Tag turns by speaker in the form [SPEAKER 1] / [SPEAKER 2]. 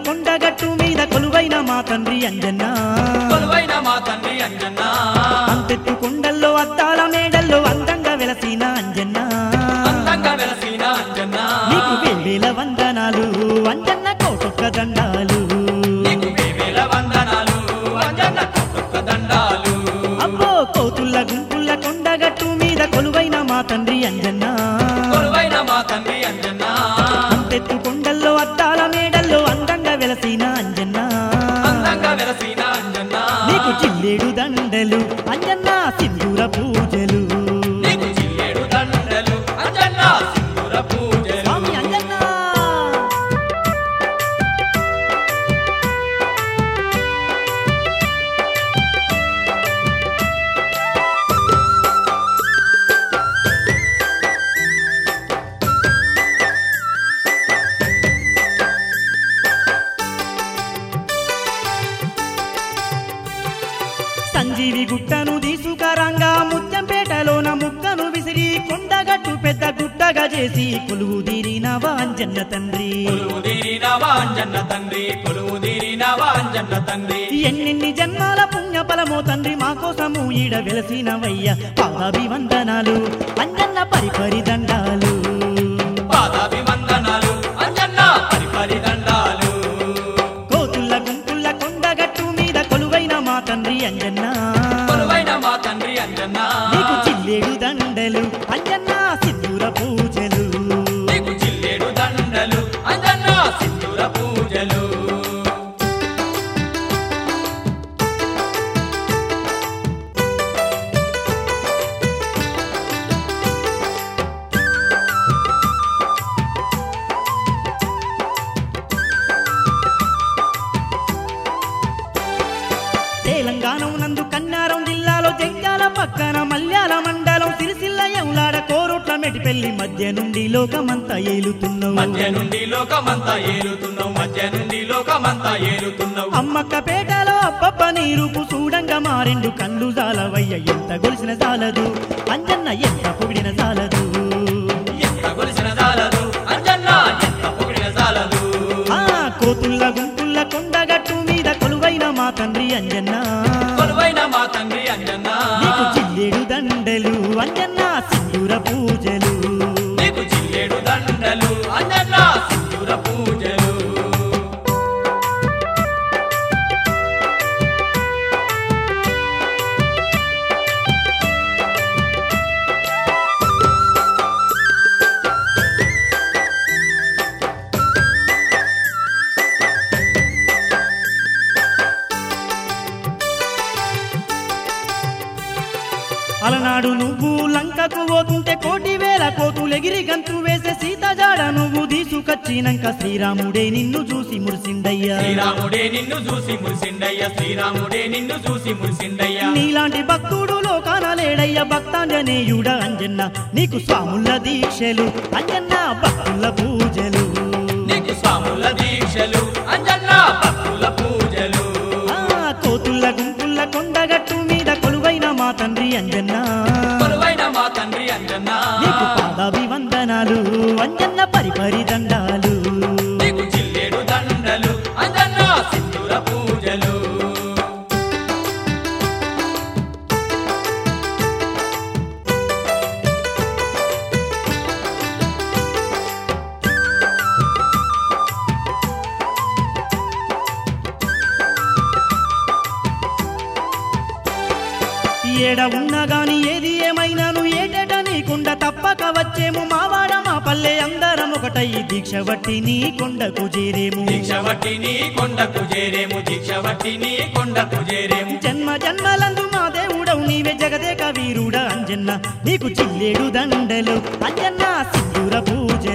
[SPEAKER 1] కొండగట్టు మీద కొలువైన మా తండ్రి అంజన్న అంతెత్తు కొండల్లో అద్దాల మేడల్లో అందంగా వెలసిన అంజన్న నీకు వేవేల వందనాలు అంజన్న కోటొక్క దండాలు అబ్బో కోతుల్ల గుంపుల్ల కొండగట్టు మీద కొలువైన మా తండ్రి అంజన్న అంతెత్తు కొండల్లో అద్దాల మేడల్లో అందంగా వెలసిన అంజన్న నీకు చిల్లేడు దండలు అంజన్న సింధూర పూజలు స్వామి అంజన్న సంజీవి గుట్టను తీసుకరంగా ముత్యంపేటలోన ముక్కను విసిరి కొండగట్టు పెద్ద గుట్టగా చేసి కొలువు తీరినవా అంజన్న తండ్రి ఎన్నెన్ని జన్మాల పుణ్యఫలమో తండ్రి మా కోసము ఈడ వెలసినవయ్య పాదాభివందనాలు అంజన్న పరిపరి దండాలు కోతుల్ల గుంపుల్ల కొండగట్టు మీద కొలువైన మా తండ్రి అంజన్న నీకు చిల్లేడు దండలు అంజన్న సింధూర పూజలు తెలంగాణ నందు కన్నారం జిల్లాలో జగ్గాల పక్కన మల్యాల మండలం సిరిసిల్ల ఎవులాడ కోరుట్ల మెటిపెల్లి మధ్య నుండి లోకమంతా ఏలుతున్నావు అమ్మక్కపేటలో అబ్బబ్బ నీ రూపు చూడంగా మారెండు కళ్ళు జాలవయ్య ఎంత గొలిసిన జాలదు అంజన్న ఎంత పొగిడిన జాలదు కోతుల్ల గుంపుల్ల కొండగట్టు మీద కొలువైన మా తండ్రి అంజన్న నీకు చిల్లేడు దండలు అంజన్న సింధూర పూజలు అలనాడు నువ్వు లంకకు పోతుంటే కోటి వేల కోతులెగిరి గంతు వేసే సీతజాడ నువ్వు తీసుకొచ్చినాక శ్రీరాముడే నిన్ను చూసి మురిసిందయ్యా నీలాంటి భక్తుడు లోకాన లేడయ్య భక్తాంజనేయుడ అంజన్న నీకు స్వాముల దీక్షలు అంజన్న భక్తుల పూజలు కోతుల్ల గుంపుల్ల కొండగట్టు మీద కొలువైన మా తండ్రి అంజన్న నీకు పాదాభివందనాలు అంజన్న పరిపరి దండాలు ఏడ ఉన్నా గాని ఏది ఏమైనాను ఏటేట నీకుండ తప్పక వచ్చేము మావాడ మా పల్లె అందరం ఒకటై దీక్ష వట్టి నీ కొండకు చేరేము జన్మ జన్మలందు మా దేవుడవు నీవే జగదేక వీరుడ అంజన్న నీకు చిల్లేడు దండలు అంజన్న సింధూర పూజ